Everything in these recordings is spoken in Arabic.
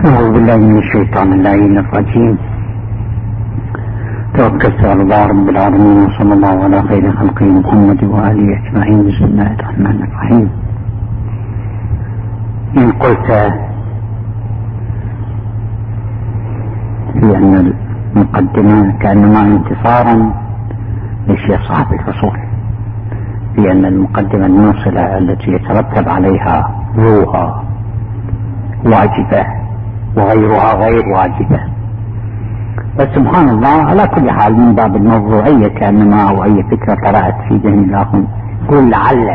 أعوذ بالله من الشيطان اللعين الرجيم. توكلت على الله رب العالمين وصلى الله على خير خلقه محمد وآله أجمعين. بسم الله الرحمن الرحيم. إن قلت في أن المقدمة كأنما انتصارا للشيخ صاحب الفصول، في أن المقدمة الموصلة التي يترتب عليها ذوها واجبة وغيرها غير واجبة، بس سبحان الله على كل حال من باب الموضوعية كأنما أو أي فكرة طرأت في ذهن الآخر قل لعل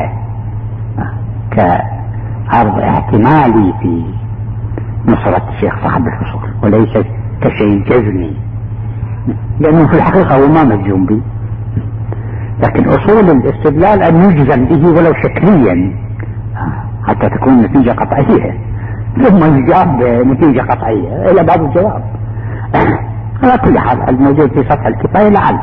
كعرض احتمالي في نصرة الشيخ صاحب الفصول وليس كشيء جزمي، لأنه في الحقيقة هو ما مجزوم به، لكن أصول الاستدلال أن يجزم به ولو شكليا حتى تكون نتيجة قطعية، ثم يجاب بنتيجة قطعية إلى باب الجواب. على كل حال الموجود في سطح الكفاية لعل.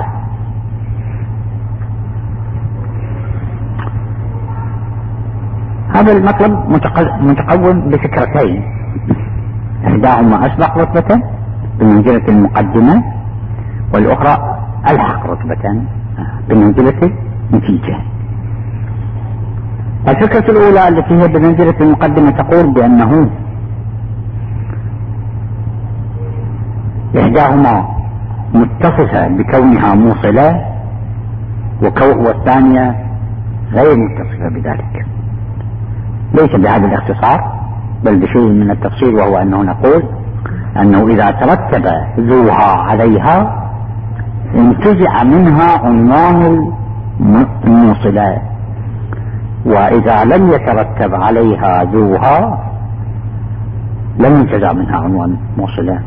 هذا المطلب متقوم بفكرتين، إحداهما أسبق رتبة بمنزلة المقدمة، والأخرى ألحق رتبة بمنزلة النتيجة. الفكرة الأولى التي هي بمنزلة المقدمة تقول بأنه إحداهما متصفة بكونها موصلة والثانية غير متصفة بذلك، ليس بهذا الاختصار بل بشيء من التفصيل، وهو أنه نقول أنه إذا ترتب ذوها عليها انتزع منها عنوان الموصلة، وإذا لم يترتب عليها ذوها لم ينتزع منها عنوان موصلة.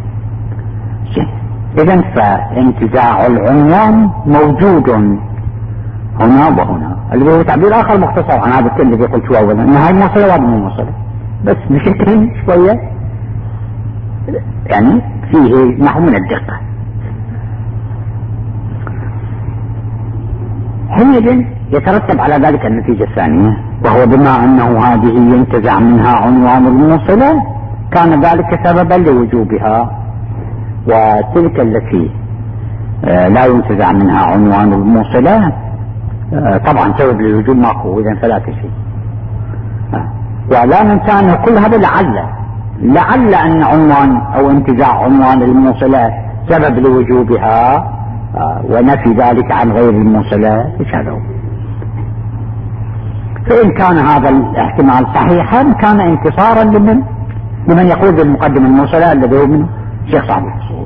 إذن فانتزاع العنوان موجود هنا وهنا، اللي هو تعبير آخر مختصر عن هذا الذي قلت أولا أن هاي موصلة وهذه مو موصلة، بس بشكل شوية يعني فيه نحو من الدقة. حينئذ يترتب على ذلك النتيجة الثانية، وهو بما أنه هذه ينتزع منها عنوان الموصلة كان ذلك سببا لوجوبها، وتلك التي لا ينتزع منها عنوان الموصلة طبعا سبب للوجوب ماكو، إذن فلا شيء. ولا ننسى أن كل هذا لعل أن عنوان أو انتزاع عنوان الموصلة سبب لوجوبها ونفي ذلك عن غير الموصلة إشهاده. فإن كان هذا الاحتمال صحيحا كان انتصارا لمن يقول بالمقدمة الموصلة الذي هو من الشيخ صاحب الفصول.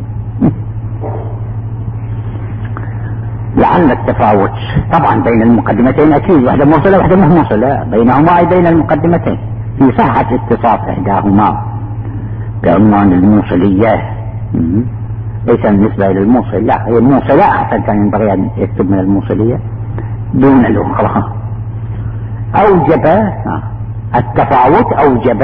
لعل التفاوت طبعا بين المقدمتين أكيد، واحدة موصلة واحدة مو موصلة، بينهما أي بين المقدمتين في صحة اتصاف إحداهما بعنوان الموصلية، ليس بالنسبة إلى الموصل، لا هي الموصلة أحسن، كان ينبغي أن يكتب من الموصلية دون الأخرى. أوجب التفاوت، أوجب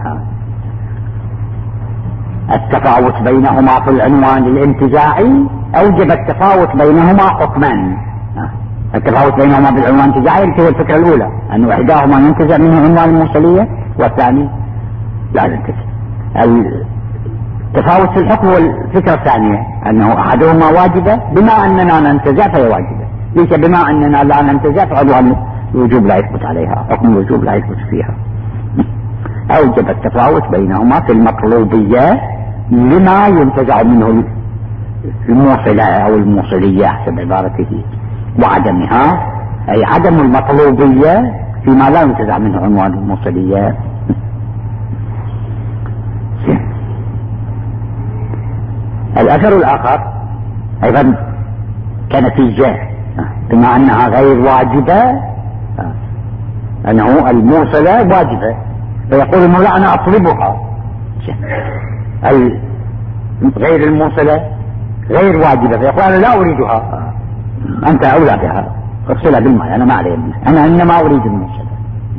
التفاوت بينهما في العنوان الانتزاعي، أوجب التفاوت بينهما حكما. التفاوت بينهما بالعنوان الانتزاعي هي الفكرة الأولى، أن إحداهما ينتزع منه عنوان الموصلية والثاني لا ينتزع. التفاوت في الحكم والفكرة الثانية أنه أحدهما واجبة بما أننا ننتزع فهي واجبة، ليس بما أننا لا ننتزع فعنوان الوجوب لا يثبت عليها، حكم الوجوب لا يثبت فيها. أوجب التفاوت بينهما في المطلوبية لما ينتزع منه الموصلة أو الموصلية حسب عبارته، وعدمها أي عدم المطلوبية فيما لا ينتزع منه عنوان الموصلية. الأثر الآخر أيضا كنتيجة بما أنها غير واجبة، أنه الموصلة واجبة فيقول إنه لا أنا أطلبها، غير الموصلة غير واجبة فيقول أنا لا أريدها، أنت أولى بها اغسلها بالماء أنا ما علي منها، أنا إنما أريد الموصلة.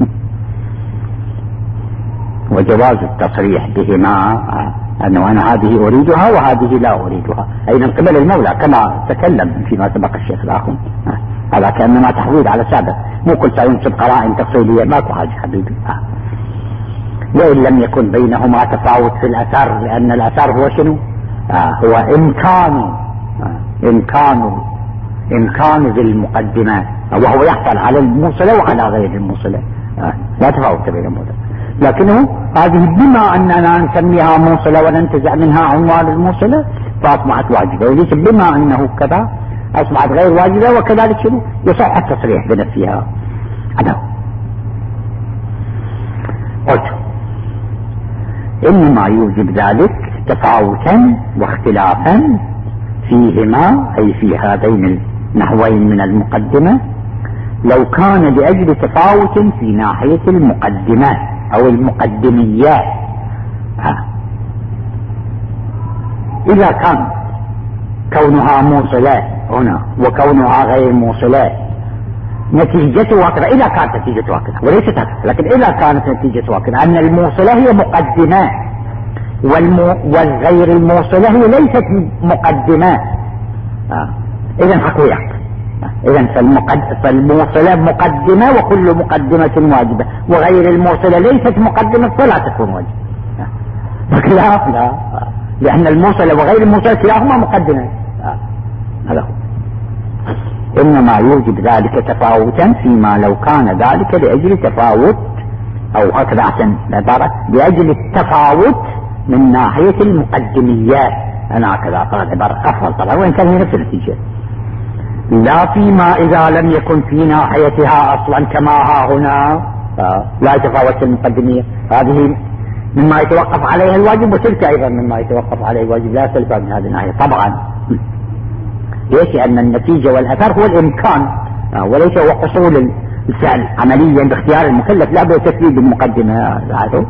وجواز التصريح بهما أنه أنا هذه أريدها وهذه لا أريدها، أي من قبل المولى كما تكلم فيما سبق الشيخ الآخر، هذا كأنما تحويل على سابق، مو كل سينسب قرائن تفصيلية، ماكو حاجة حبيبي. وإن لم يكن بينهما تفاوت في الأثر، لأن الأثر هو شنو؟ هو إمكان ذي المقدمة، وهو يحصل على الموصلة وعلى غير الموصلة، لا تفاوت بينهما. لكنه هذه بما أننا نسميها موصلة وننتزع منها عنوان الموصلة فأصبحت واجبة، وليس بما أنه كذا أصبحت غير واجبة، وكذلك شنو يصح التصريح بنفسها. قلت إنما يوجب ذلك تفاوتا واختلافا فيهما، أي في هذين النحوين من المقدمة، لو كان لأجل تفاوت في ناحية المقدمات أو المقدميات. إذا كان كونها موصلات هنا وكونها غير موصلات نتيجتها كذا، إذا كانت نتيجتها كذا وليست هكذا، لكن إذا كانت نتيجتها كذا أن الموصلة هي مقدمات والغير الموصلة هي ليست مقدمات، إذن حقويات. إذن فالموصلة مقدمة وكل مقدمة واجبة، وغير الموصلة ليست مقدمة فلا تكون واجبة. لا، لأن الموصلة وغير الموصلة كلاهما مقدمة. هذا هو. إنما يوجب ذلك تفاوتا فيما لو كان ذلك لأجل تفاوت، أو هكذا أحسن العبارة، لأجل التفاوت من ناحية المقدميات. أنا هكذا قال عبارة أفضل طبعا، وإن كان هي نفس النتيجة. لا فيما إذا لم يكن في ناحيتها أصلا كما ها هنا لا يتفاوت المقدمية. هذه مما يتوقف عليها الواجب، وتلك أيضا مما يتوقف عليه الواجب، لا يختلف من هذه الناحية طبعا. ليش؟ أن النتيجة والأثر هو الإمكان وليس هو حصول الفعل عمليا باختيار المكلف، لا بتكليف المقدمة.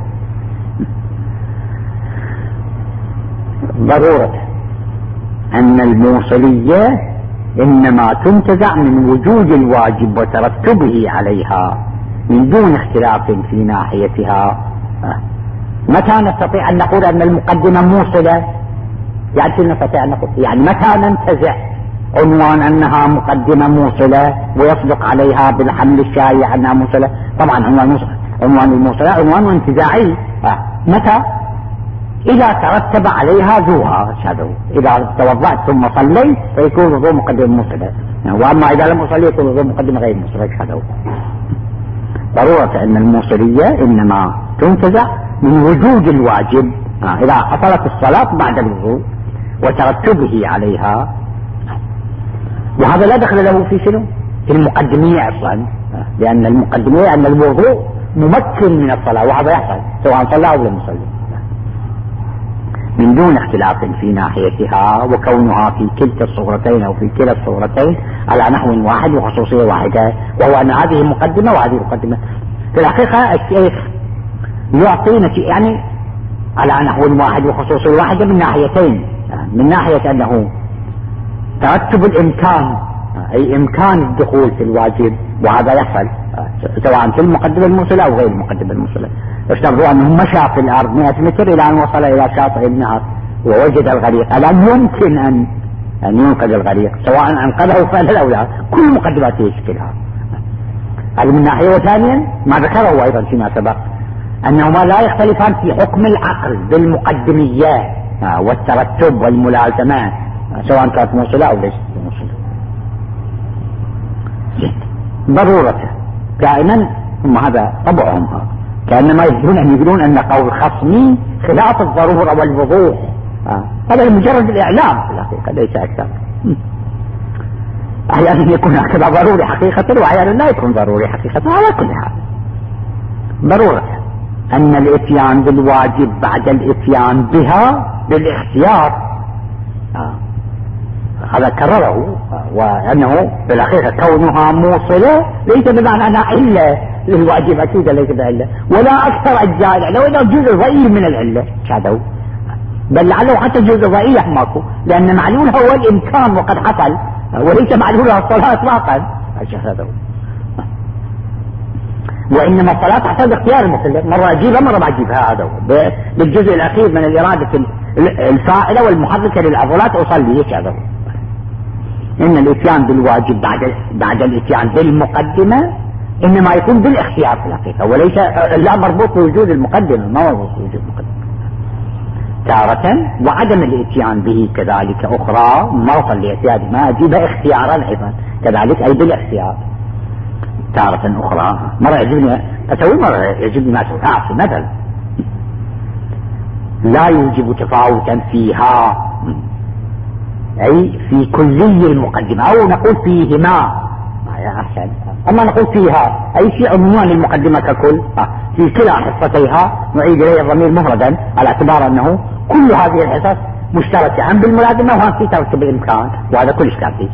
ضرورة أن الموصلية إنما تنتزع من وجود الواجب وترتبه عليها من دون اختلاف في ناحيتها. متى نستطيع أن نقول أن المقدمة موصلة؟ يعني نستطيع أن نقول يعني متى ننتزع عنوان أنها مقدمة موصلة ويصدق عليها بالحمل الشائع أنها موصلة؟ طبعا عنوان الموصلة عنوان انتزاعي. متى؟ إذا ترتب عليها ذوها. إذا توضأت ثم صليت فيكون ذو مقدمة موصلة، وأما إذا لم أصلي يكون ذو مقدمة غير موصلة. هذا ضرورة أن الموصلية إنما تنتزع من وجود الواجب إذا حصلت الصلاة بعد الوضوء وترتبه عليها، وهذا لا دخل له في شنو؟ في المقدمية أصلا، لأن المقدمية أن الوضوء ممكن من الصلاة، وهذا يحصل سواء صلى أو لم يصلي من دون اختلاف في ناحيتها، وكونها في كلتا الصورتين أو في كلا الصورتين على نحو واحد وخصوصية واحدة، وهو أن هذه مقدمة وهذه مقدمة. في الحقيقة الشيخ يعطينا يعني على نحو واحد وخصوصية واحدة من ناحيتين، من ناحية أنه ترتب الإمكان، أي إمكان الدخول في الواجب، وهذا يحصل سواء في المقدمة الموصلة أو غير المقدمة الموصلة. افترضوا أنه مشى في الأرض 100 متر إلى أن وصل إلى شاطئ النهر ووجد الغريق، ألا يمكن أن ينقذ الغريق سواء أنقذه فلا أو لا؟ كل مقدماته يشكلها. هذه من ناحية. وثانيا ما ذكره أيضا فيما سبق أنهما لا يختلفان في حكم العقل بالمقدميات والترتب والملازمات سواء كانت موصلة أو ليست موصلة. ضرورة دائما هم هذا طبعهم، كأنما يقولون أن قول خصمي خلاف الضرورة والوضوح. هذا مجرد الإعلام في الحقيقة ليس أكثر. أحيانا يكون هكذا ضروري حقيقة، وأحيانا لا يكون ضروري حقيقة. على كل حال ضرورة أن الإتيان بالواجب بعد الإتيان بها بالاختيار، هذا كرره، وأنه في الحقيقة كونها موصلة ليس بمعنى أنها علة للواجب، أكيد ليس بعلة، ولا أكثر أجزاء العلة، ولا جزء ضئيل من العلة شادو، بل لعله حتى جزء ضئيل ماكو، لأن معلولها هو الإمكان وقد حصل، وليس معلولها الصلاة إطلاقا. وإنما الصلاة تحتاج اختيار المكلف، مرة أجيبها مرة ما أجيبها. هذا بالجزء الأخير من الإرادة الفاعلة والمحركة للعضلات أصلي. هذا إن الإتيان بالواجب بعد الإتيان بالمقدمة إنما يكون بالاختيار في الحقيقة، وليس لا مربوط بوجود المقدمة، ما مربوط بوجود المقدمة تارة. وعدم الاتيان به كذلك أخرى، مرة الاعتياد ما أجيبها اختيارا أيضا كذلك، أي بالاختيار تارة أخرى. مرة يعجبني أسوي، مرة يعجبني ما أسوي. في مثل لا يوجب تفاوتا فيها، أي في كلي المقدمة، أو نقول فيهما أحسن. أما نقول فيها أي في عموم المقدمة ككل، في كلا حصتيها نعيد إليه الضمير مفردا، على اعتبار أنه كل هذه الحصص مشتركة هم بالملازمة وهم في ترتب الإمكان، وهذا كل إشكال فيه.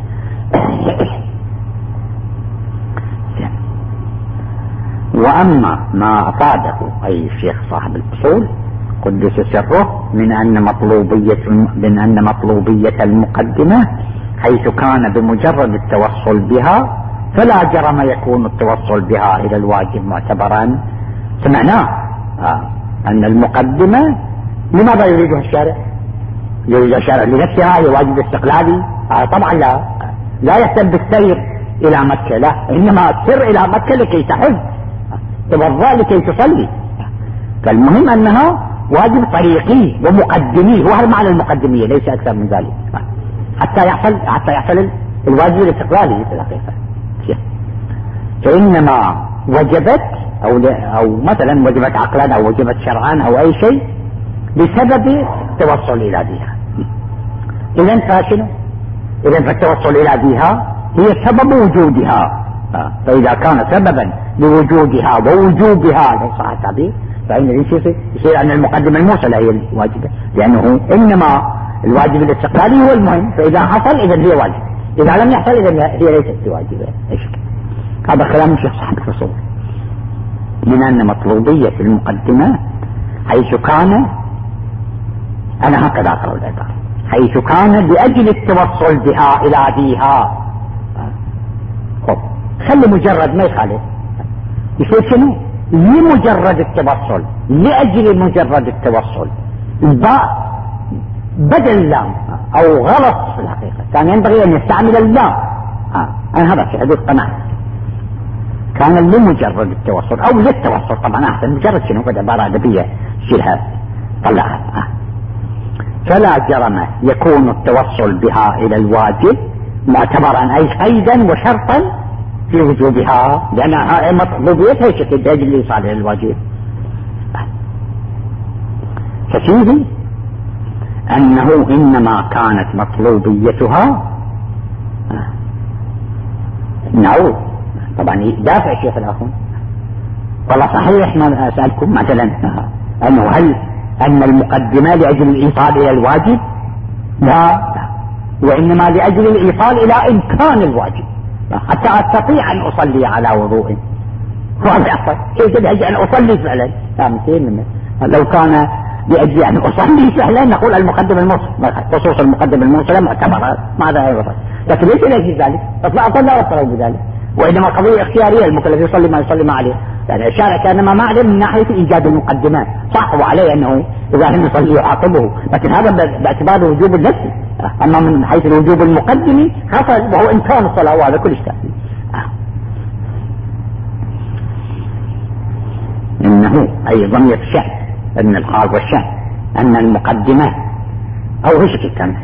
وأما ما أفاده أي الشيخ صاحب الأصول قدس سره من أن مطلوبية المقدمة حيث كان بمجرد التوصل بها فلا جرم يكون التوصل بها إلى الواجب معتبرا. سمعناه أن المقدمة لماذا يريدها الشارع؟ يريد الشارع لنفسها، هي واجب استقلالي؟ طبعا لا يهتم بالسير إلى مكة، لا، إنما السر إلى مكة لكي تحج، تبضى لكي تصلي. فالمهم أنها واجب طريقي ومقدمي، وهذا معنى المقدمية، ليس أكثر من ذلك، حتى يحصل الواجب الاستقلالي في الحقيقة. فإنما وجبت أو مثلا وجبت عقلا أو وجبت شرعا أو أي شيء بسبب التوصل إلى ذيها. إذن فاشنوا، إذن فالتوصل إلى ذيها هي سبب وجودها، فإذا كان سببا لوجودها ووجوبها لو صح التعبير، فإن يصير أن المقدمة الموصلة هي الواجبة، لأنه إنما الواجب الاستقلالي هو المهم، فإذا حصل إذن هي واجب، إذا لم يحصل إذن هي ليست واجبة. هذا كلام الشيخ صاحب الأصول. من أن مطلوبية المقدمة حيث كان، أنا هكذا أقرأ العبارة، حيث كان لأجل التوصل بها إلى ذيها. خلي مجرد ما يخالف، يصير شنو؟ لمجرد التوصل، لأجل مجرد التوصل. الباء بدل اللام أو غلط في الحقيقة، كان ينبغي أن يستعمل اللام. أنا هذا في حدود قناعة، كان لمجرد التوصل أو للتوصل، طبعا أحسن. مجرد شنو؟ قد عبارة أدبية شيلها طلعها. فلا جرم يكون التوصل بها إلى الواجب معتبرا أي قيدا وشرطا في وجوبها، لأنها مطلوبيتها شكل بأجل الإيصال إلى الواجب. ففيه أنه إنما كانت مطلوبيتها نعود. طبعا دافع الشيخ الآخر، والله صحيح ما أسألكم مثلا أنه هل أن المقدمة لأجل الإيصال إلى الواجب؟ لا، وإنما لأجل الإيصال إلى إمكان الواجب، حتى أستطيع أن أصلي على وضوء. وهذا يحصل كيف لأجل أن أصلي فعلا، لو كان لأجل أن أصلي فعلا نقول المقدمة الموصلة، خصوص المقدمة الموصلة معتبرة، ماذا أيضا، لكن ليس لأجل ذلك، أصلا لا أصلي بذلك، وإنما قضية اختيارية، المكلف يصلي ما يصلي ما عليه. يعني الشارع كانما ما عليه من ناحية إيجاد المقدمات، صح، وعليه أنه إذا لم يصلي يعاقبه، لكن هذا باعتبار الوجوب النفسي. أما من حيث الوجوب المقدمي حصل وهو إمكان الصلاة، وهذا كل شيء. إنه أي ضمير الشأن، أن الحال والشأن، أن المقدمة أو هشك الكلمة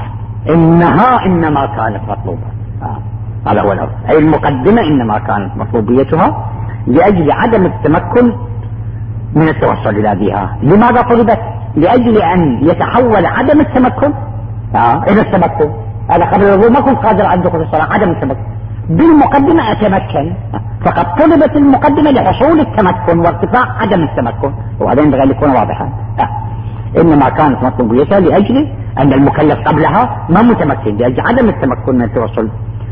إنما كانت مطلوبة. هذا هو الأمر، أي المقدمة إنما كانت مطلوبيتها لأجل عدم التمكن من التوصل إلى ذيها. لماذا طلبت؟ لأجل أن يتحول عدم التمكن إلى التمكن. هذا قبل الوضوء ما كنت قادر على دخول الصلاة، عدم التمكن، بالمقدمة أتمكن، فقد طلبت المقدمة لحصول التمكن وارتفاع عدم التمكن، وهذا ينبغي أن يكون واضحا. إنما كانت مطلوبيتها لأجل أن المكلف قبلها ما متمكن، لأجل عدم التمكن من التوصل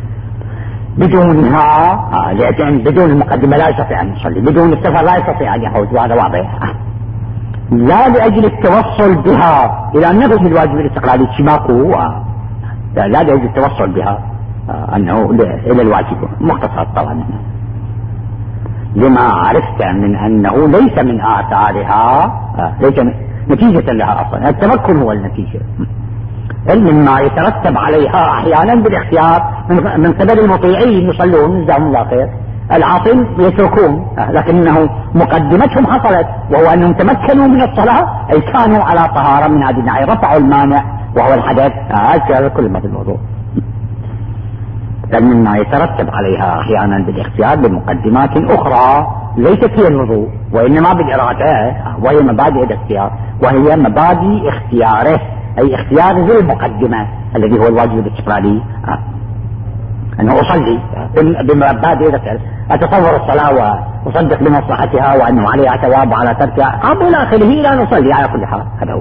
بدونها، لأن بدون المقدمة لا يستطيع أن يصلي، بدون السفر لا يستطيع أن يحوج، وهذا واضح. لا لأجل التوصل بها إلى نفس الواجب الاستقلالي شماكو، لا لأجل التوصل بها أنه إلى الواجب مختصر طبعا، لما عرفت من أنه ليس من آثارها، ليس نتيجة لها أصلا، التمكن هو النتيجة، مما يترتب عليها أحيانا بالاختيار من قبل المطيعين يصلون جزاهم الله خير، العاصين يتركون، لكنه مقدمتهم حصلت، وهو أنهم تمكنوا من الصلاة، أي كانوا على طهارة من هذه الناحية، رفعوا المانع وهو الحدث. هذا كل ما في الموضوع. بل مما يترتب عليها أحيانا بالاختيار بمقدمات أخرى ليست هي الوضوء وإنما بالإرادة، وهي مبادئ الاختيار، وهي مبادئ اختياره، أي اختيار ذي المقدمة الذي هو الواجب الاستقلالي، أنه أصلي بمبادئ الاختيار، أتصور الصلاة وأصدق بمصلحتها وأنه عليها ثواب وعلى تركها قبل آخره إلى نصلي على كل حال. هذا هو.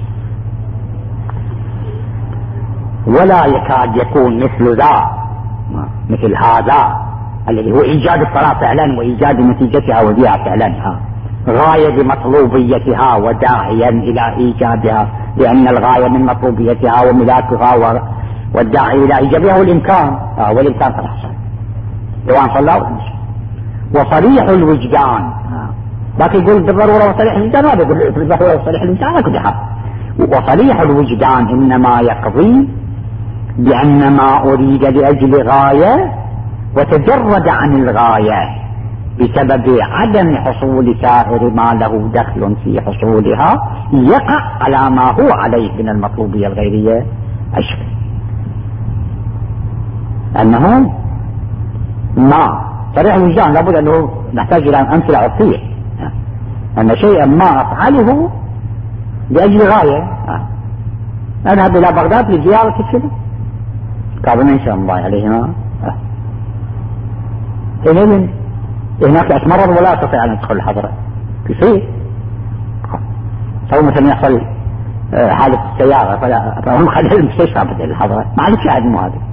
ولا يكاد يكون مثل هذا الذي هو إيجاد الصلاة فعلا وإيجاد نتيجتها وبيع فعلا غاية بمطلوبيتها وداعيا إلى إيجابها، لأن الغاية من مطلوبيتها وملاكها والداعي إلى إيجابها والإمكان قد حصل سواء صلى وصريح الوجدان. باقي يقول بالضرورة وصريح الوجدان، هذا يقول بالضرورة وصريح الوجدان على كل حال. وصريح الوجدان إنما يقضي بأن ما أريد لأجل غاية وتجرد عن الغاية بسبب عدم حصول سائر ما له دخل في حصولها يقع على ما هو عليه من المطلوبية الغيرية أشبه. أنه ما صريح الوجدان لابد أنه نحتاج إلى أمثلة عرفية، أن شيئا ما أفعله لأجل غاية. أذهب إلى بغداد لزيارة الشبه قابلنا إن شاء الله عليهما، هناك أتمرر ولا أستطيع أن أدخل الحضرة يصير، أو مثلا يحصل حالة السيارة فهم خلال المستشفى بدل الحضرة، ما عندك شاهد مو هذا.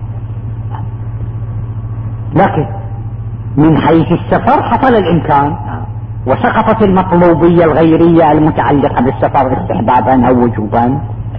لكن من حيث السفر حصل الإمكان وسقطت المطلوبية الغيرية المتعلقة بالسفر استحبابا أو وجوبا.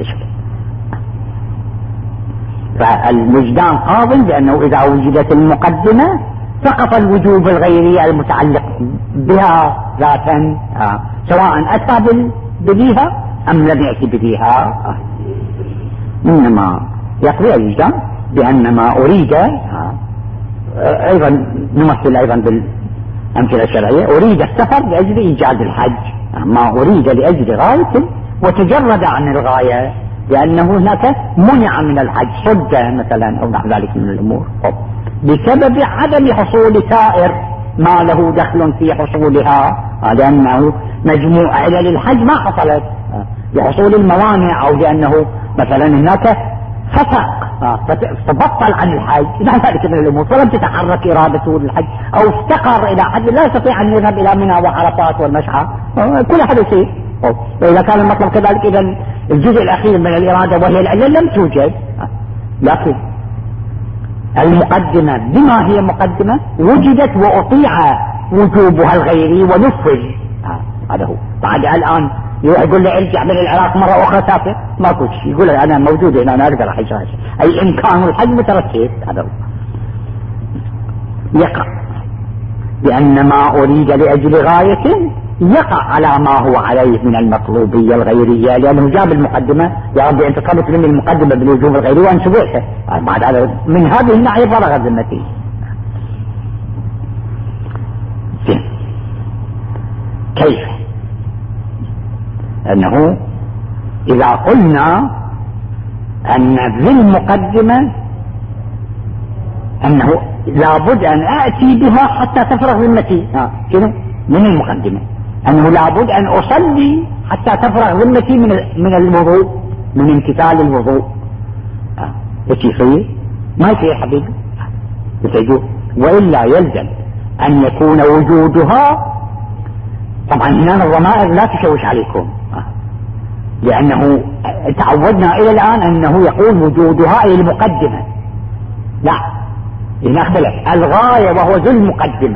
فالوجدان قاضٍ بأنه إذا وجدت المقدمة سقط الوجوب الغيري المتعلق بها ذاتا، سواء أتى بديها أم لم يأتي بديها. إنما يقضي الوجدان بأن ما أريد، أيضا نمثل أيضا بالأمثلة الشرعية، أريد السفر لأجل إيجاد الحج، ما أريد لأجل غاية وتجرد عن الغاية لأنه هناك منع من الحج، صد مثلا أو نحو ذلك من الأمور بسبب عدم حصول سائر ما له دخل في حصولها، لأنه مجموع علل الحج ما حصلت لحصول الموانع، أو لأنه مثلا هناك فسق تبطل عن الحج نحو ذلك من الأمور، فلم تتحرك إرادته للحج، أو افتقر إلى حد لا يستطيع أن يذهب إلى منى وعرفات والمشعى، كل هذا شيء. وإذا كان المطلب كذلك إذن الجزء الأخير من الإرادة وهي العلة لم توجد. لكن المقدمة بما هي مقدمة وجدت وأطيع وجوبها الغيري ونفذ. هذا هو. بعد الآن يقول لي ارجع من العراق مرة أخرى سافر، ما كنت يقول أنا موجود هنا، أنا أقدر أحج، أي إمكان الحج مترتب. هذا هو. يقع بأن ما أريد لأجل غاية يقع على ما هو عليه من المطلوبية الغيرية، لأنه جاب المقدمة يا ربي أنت طلبت مني المقدمة بالوجوب الغيري وأنا سويتها، بعد هذا من هذه الناحية فرغت ذمتي. كيف؟ أنه إذا قلنا أن ذي المقدمة أنه لابد أن آتي بها حتى تفرغ ذمتي، شنو؟ من المقدمة أنه لابد أن أصلي حتى تفرغ ذمتي من الوضوء، من امتثال الوضوء. ايش يصير؟ ما يصير حبيبي، يصير. وإلا يلزم أن يكون وجودها، طبعا هنا الضمائر لا تشوش عليكم، لأنه تعودنا إلى الآن أنه يقول وجودها أي المقدمة، لا هنا اختلف الغاية وهو ذو المقدمة،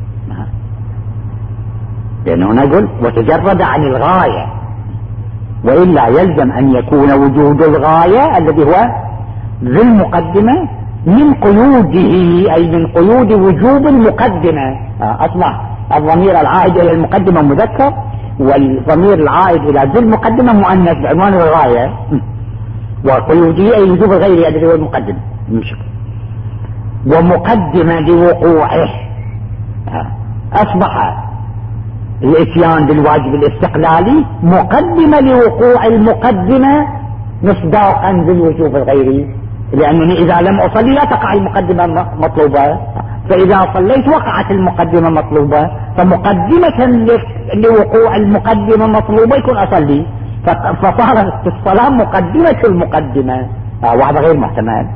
لأنه نقول وتجرد عن الغاية، وإلا يلزم أن يكون وجود الغاية الذي هو ذو المقدمة من قيوده، أي من قيود وجوب المقدمة. أصبح الضمير العائد إلى المقدمة مذكر، والضمير العائد إلى ذو المقدمة مؤنث بعنوان الغاية، وقيوده أي وجوب الغير الذي هو المقدمة. ومقدمة لوقوعه، أصبح الاتيان بالواجب الاستقلالي مقدمة لوقوع المقدمة مصداقا بالوجوب الغيري، لأنني إذا لم أصلي لا تقع المقدمة مطلوبة، فإذا صليت وقعت المقدمة مطلوبة، فمقدمة لوقوع المقدمة مطلوبة يكون أصلي، فصارت الصلاة مقدمة المقدمة، وهذا غير محتمل.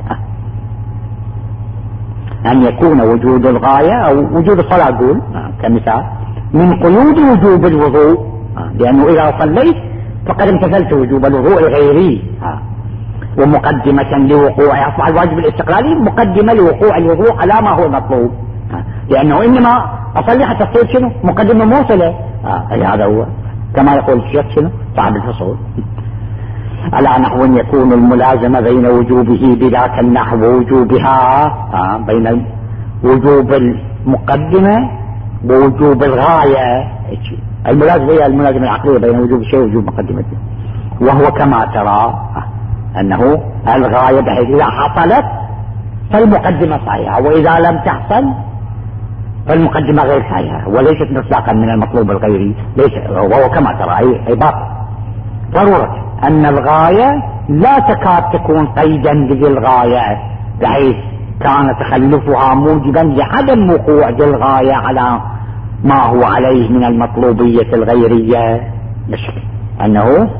أن يكون وجود الغاية أو وجود الصلاة أقول كمثال من قيود وجوب الوضوء، لأنه إذا صليت فقد امتثلت وجوب الوضوء الغيري، ومقدمة لوقوع أصبح الواجب الاستقلالي مقدمة لوقوع الوضوء على ما هو مطلوب، لأنه إنما أصلي حتى تصير شنو مقدمة موصلة، هذا هو كما يقول الشيخ شنو صاحب الفصول، على نحو يكون الملازمة بين وجوبه بذاك النحو ووجوبها، بين وجوب المقدمة ووجوب الغاية، الملازمة هي الملازمة العقلية بين وجوب الشيء ووجوب مقدمته، وهو كما ترى أنه الغاية بحيث إذا حصلت فالمقدمة صحيحة، وإذا لم تحصل فالمقدمة غير صحيحة وليست مصداقا من المطلوب الغيري، ليس وهو كما ترى أي باطل. ضرورة أن الغاية لا تكاد تكون قيدا لذي الغاية بحيث كان تخلفها موجبا لعدم وقوع ذي الغاية على ما هو عليه من المطلوبية الغيرية، بشكل أنه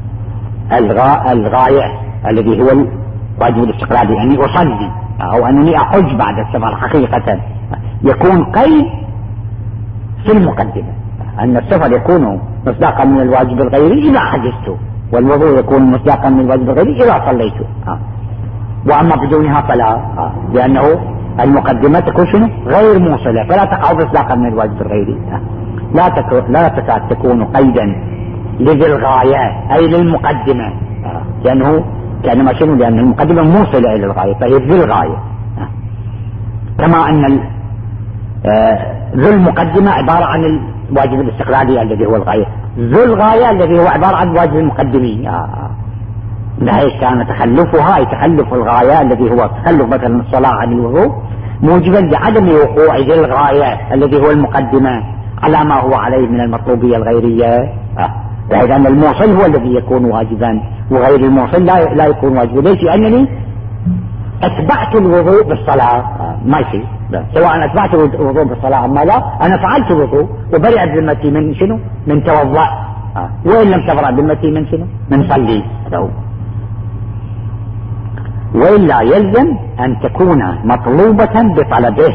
الغاية الذي هو الواجب الاستقلالي يعني أصلي أو أنني أحج بعد السفر حقيقة يكون قيد في المقدمة، أن السفر يكون مصداقا من الواجب الغيري إذا حجزت، والوضوء يكون مصداقا من الواجب الغيري إذا صليت، وأما بدونها فلا، لأنه المقدمة تكون شنو غير موصلة فلا تقع مصداقا من الواجب الغيري، لا تكاد تكون قيدا لذي الغاية أي للمقدمة، لأنه كأنما شنو لأن المقدمة موصلة إلى الغاية فهي ذي الغاية، كما أن ذو المقدمة عبارة عن الواجب الاستقلالي الذي هو الغاية، ذو الغاية الذي هو عبارة عن واجب المقدمين، بحيث كان تخلفها أي تخلف الغاية الذي هو تخلف مثلا الصلاة عن الوضوء موجبا لعدم وقوع ذي الغاية الذي هو المقدمة على ما هو عليه من المطلوبية الغيرية، بحيث أن الموصل هو الذي يكون واجبا وغير الموصل لا يكون واجبا. ليش؟ لأنني أتبعت الوضوء بالصلاة ما يصير، سواء أتبعت الوضوء بالصلاة أما لا أنا فعلت الوضوء وبرئت ذمتي من شنو من توضأ، وإن لم تبرأ ذمتي من شنو من صلي، وإلا يلزم أن تكون مطلوبة بطلبه.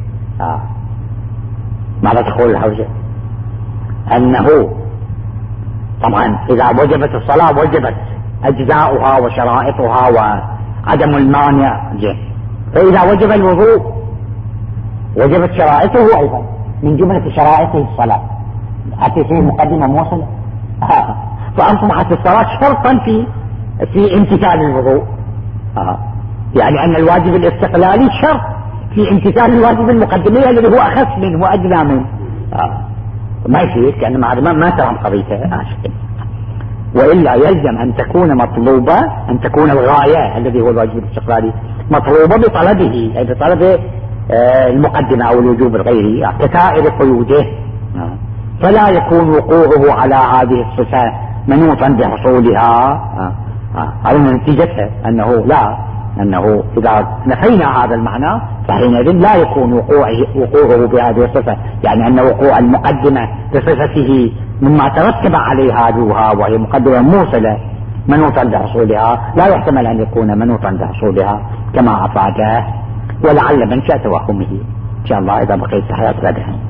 ماذا تقول الحوزة؟ أنه طبعا إذا وجبت الصلاة وجبت أجزاؤها وشرائطها وعدم المانع، فإذا وجب الوضوء وجبت شرائطه أيضا من جملة شرائطه الصلاة حتى يصير مقدمة موصلة، فأصبحت الصلاة شرطا في امتثال الوضوء، يعني أن الواجب الاستقلالي شرط في امتثال الواجب المقدمية الذي هو أخف منه وأدنى منه، ما يصير كأن ما ترى قضيته. وإلا يلزم أن تكون مطلوبة أن تكون الغاية الذي هو الواجب الاستقلالي مطلوبة بطلبه أي بطلب المقدمة أو الوجوب الغيري كسائر قيوده، فلا يكون وقوعه على هذه الصفة منوطا بحصولها، على نتيجتها أنه إذا نفينا هذا المعنى فحينئذ لا يكون وقوعه بهذه الصفة، يعني أن وقوع المقدمة بصفته مما ترتب عليها ذوها وهي مقدمة موصلة منوطا بحصولها لا يحتمل أن يكون منوطا بحصولها كما أفاده، ولعل منشأ توهمه إن شاء الله إذا بقيت حياة غدا.